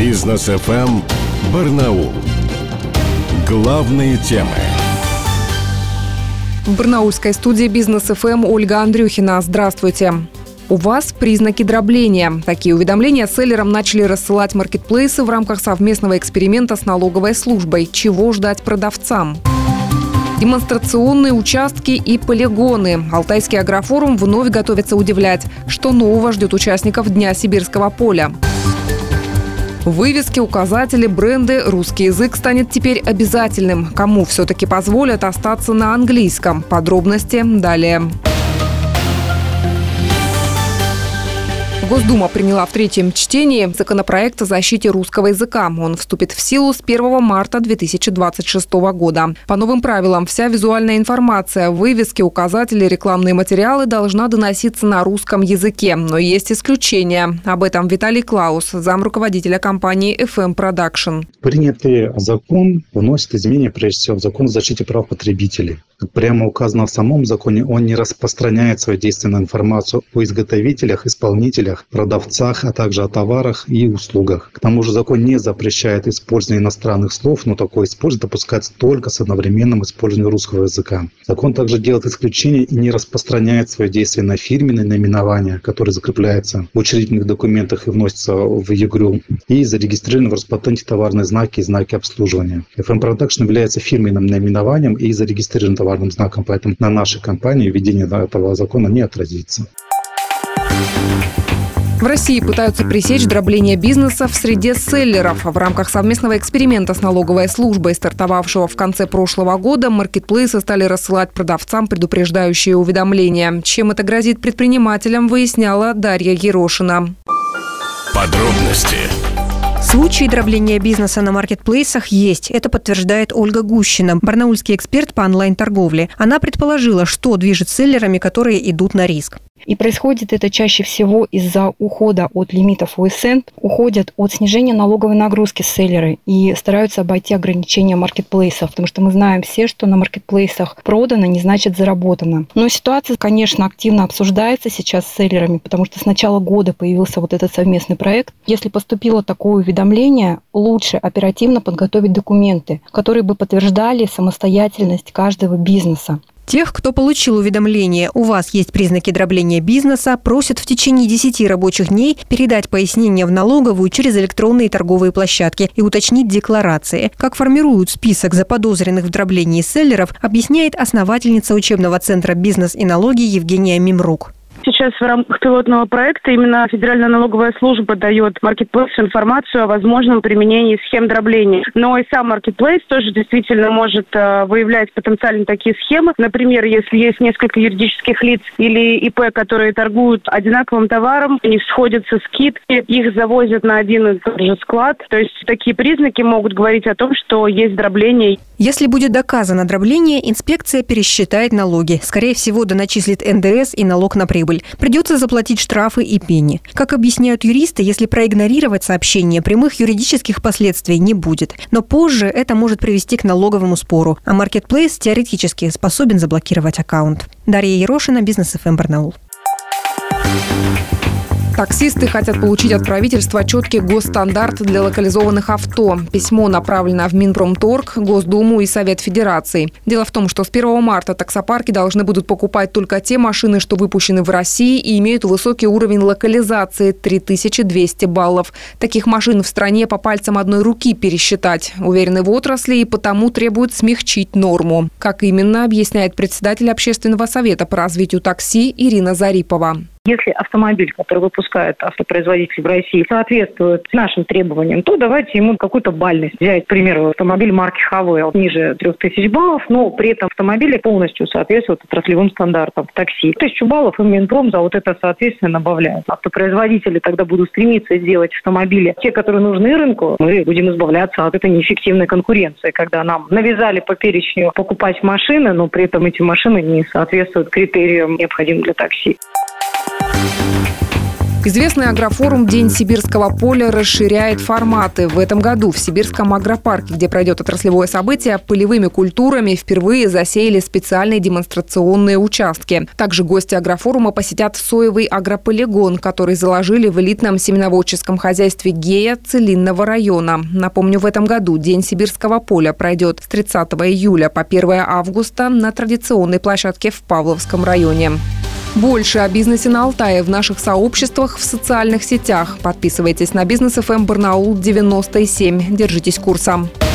Бизнес ФМ Барнаул. Главные темы. В барнаульской студии Бизнес ФМ Ольга Андрюхина. Здравствуйте. У вас признаки дробления. Такие уведомления селлерам начали рассылать маркетплейсы в рамках совместного эксперимента с налоговой службой. Чего ждать продавцам? Демонстрационные участки и полигоны. Алтайский агрофорум вновь готовится удивлять. Что нового ждет участников Дня Сибирского поля? Вывески, указатели, бренды, русский язык станет теперь обязательным. Кому все-таки позволят остаться на английском? Подробности далее. Госдума приняла в третьем чтении законопроект о защите русского языка. Он вступит в силу с 1 марта 2026 года. По новым правилам, вся визуальная информация, вывески, указатели, рекламные материалы должна доноситься на русском языке. Но есть исключения. Об этом Виталий Клаус, замруководителя компании FM Production. Принятый закон вносит изменения, прежде всего, в закон о защите прав потребителей. Как прямо указано в самом законе, он не распространяет свою действенную информацию о изготовителях, исполнителях, продавцах, а также о товарах и услугах. К тому же закон не запрещает использование иностранных слов, но такое использование допускается только с одновременным использованием русского языка. Закон также делает исключение и не распространяет свое действие на фирменные наименования, которые закрепляются в учредительных документах и вносятся в ЕГРЮ, и зарегистрированы в Роспатенте товарные знаки и знаки обслуживания. FM Production является фирменным наименованием и зарегистрирован товарным знаком, поэтому на нашей компании введение этого закона не отразится. В России пытаются пресечь дробление бизнеса в среде селлеров. В рамках совместного эксперимента с налоговой службой, стартовавшего в конце прошлого года, маркетплейсы стали рассылать продавцам предупреждающие уведомления. Чем это грозит предпринимателям, выясняла Дарья Ерошина. Подробности. Случаи дробления бизнеса на маркетплейсах есть. Это подтверждает Ольга Гущина, барнаульский эксперт по онлайн-торговле. Она предположила, что движет селлерами, которые идут на риск. И происходит это чаще всего из-за ухода от лимитов ОСН, уходят от снижения налоговой нагрузки селлеры и стараются обойти ограничения маркетплейсов, потому что мы знаем все, что на маркетплейсах продано, не значит заработано. Но ситуация, конечно, активно обсуждается сейчас с селлерами, потому что с начала года появился вот этот совместный проект. Если поступило такое уведомление, лучше оперативно подготовить документы, которые бы подтверждали самостоятельность каждого бизнеса. Тех, кто получил уведомление, у вас есть признаки дробления бизнеса, просят в течение 10 рабочих дней передать пояснения в налоговую через электронные торговые площадки и уточнить декларации. Как формируют список заподозренных в дроблении селлеров, объясняет основательница учебного центра «Бизнес и налоги» Евгения Мимрук. Сейчас в рамках пилотного проекта именно Федеральная налоговая служба дает маркетплейсу информацию о возможном применении схем дробления. Но и сам маркетплейс тоже действительно может выявлять потенциально такие схемы. Например, если есть несколько юридических лиц или ИП, которые торгуют одинаковым товаром, у них сходятся скидки, их завозят на один и тот же склад. То есть такие признаки могут говорить о том, что есть дробление. Если будет доказано дробление, инспекция пересчитает налоги. Скорее всего, доначислит НДС и налог на прибыль. Придется заплатить штрафы и пени. Как объясняют юристы, если проигнорировать сообщение, прямых юридических последствий не будет. Но позже это может привести к налоговому спору, а маркетплейс теоретически способен заблокировать аккаунт. Дарья Ерошина, Бизнес ФМ Барнаул. Таксисты хотят получить от правительства четкий госстандарт для локализованных авто. Письмо направлено в Минпромторг, Госдуму и Совет Федерации. Дело в том, что с 1 марта таксопарки должны будут покупать только те машины, что выпущены в России и имеют высокий уровень локализации – 3200 баллов. Таких машин в стране по пальцам одной руки пересчитать. Уверены в отрасли и потому требуют смягчить норму. Как именно, объясняет председатель Общественного совета по развитию такси Ирина Зарипова. Если автомобиль, который выпускает автопроизводитель в России, соответствует нашим требованиям, то давайте ему какую-то бальность взять. К примеру, автомобиль марки Хавейл ниже 3000 баллов, но при этом автомобиль полностью соответствует отраслевым стандартам в такси. 1000 баллов и Минпром за вот это соответственно добавляет. Автопроизводители тогда будут стремиться сделать автомобили, те, которые нужны рынку. Мы будем избавляться от этой неэффективной конкуренции, когда нам навязали по перечню покупать машины, но при этом эти машины не соответствуют критериям, необходимым для такси. Известный агрофорум «День сибирского поля» расширяет форматы. В этом году в Сибирском агропарке, где пройдет отраслевое событие, полевыми культурами впервые засеяли специальные демонстрационные участки. Также гости агрофорума посетят соевый агрополигон, который заложили в элитном семеноводческом хозяйстве Гея Целинного района. Напомню, в этом году День сибирского поля пройдет с 30 июля по 1 августа на традиционной площадке в Павловском районе. Больше о бизнесе на Алтае в наших сообществах в социальных сетях. Подписывайтесь на Бизнес ФМ Барнаул 97. Держитесь курса.